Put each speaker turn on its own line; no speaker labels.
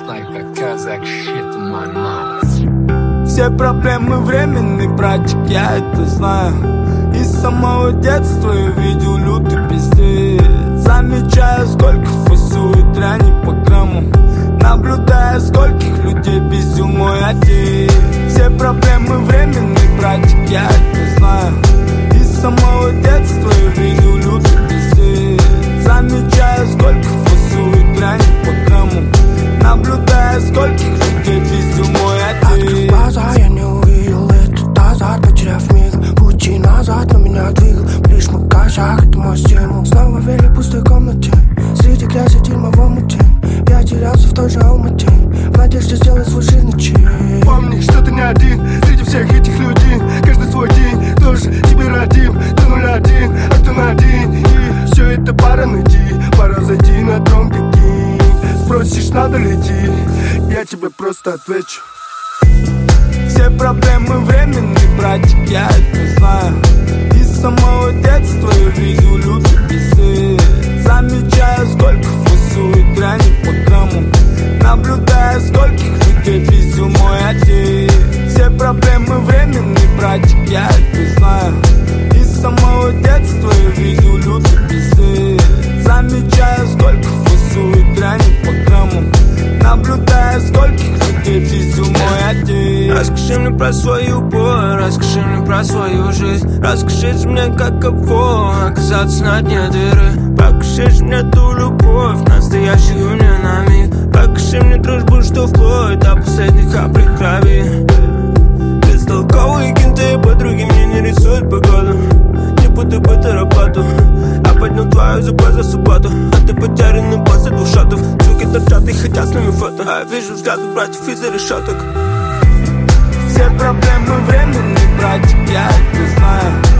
Все проблемы временные, братик, я это знаю. И с самого детства я видел лютый пиздец. Замечаю, сколько фасует дряни по грамму. Наблюдая, скольких людей пиздил мой отец. Все проблемы временные, братик, я это знаю. И с самого детства я видел лютый пиздец. Замечаю, сколько фасует дряни по грамму. Наблюдая, скольких людей пиздил мой отец.
Открыв глаза, я не увидел этот азарт, потеряв миг. Пути назад, но меня двигал лишь мой косяк, это мой стимул. Снова вели в пустой комнате, среди грязи дерьма в омуте. Я терялся в той же Алмате, в надежде сделать свой жирный чек.
Помни, что ты не один среди всех этих людей. Каждый свой день тоже тебе родим. Кто 0-1, а кто на один. И все это пора найти, пора зайти на дром Пекин. Спросишь, надо ли идти, я тебе просто отвечу.
Все проблемы временные, братик, я это знаю. И с самого детства я видел лютый пиздец. Замечаю, сколько фасует дряни по грамму. Наблюдая, скольких людей пиздил мой отец. Все проблемы временные, братик, я это знаю. И с самого детства я видел лютый пиздец. Замечаю, сколько фасует дряни по грамму. Наблюдая, скольких людей пиздил мой отец.
Расскажи мне про свою боль, расскажи мне про свою жизнь. Расскажи мне, каково оказаться на дне дыры. Покажи мне ту любовь, настоящую мне на миг. Покажи мне дружбу, что вплоть до последней капли крови. Бестолковые кенты, подруги мне не рисуют погоду. Не буду быть работу, а поднял твою зубы за субботу. А ты потерянный после 2 шотов. Суки торчат и хотят с нами фото. А я вижу взгляды братьев из-за решеток.
Все проблемы временные, братик, я это знаю.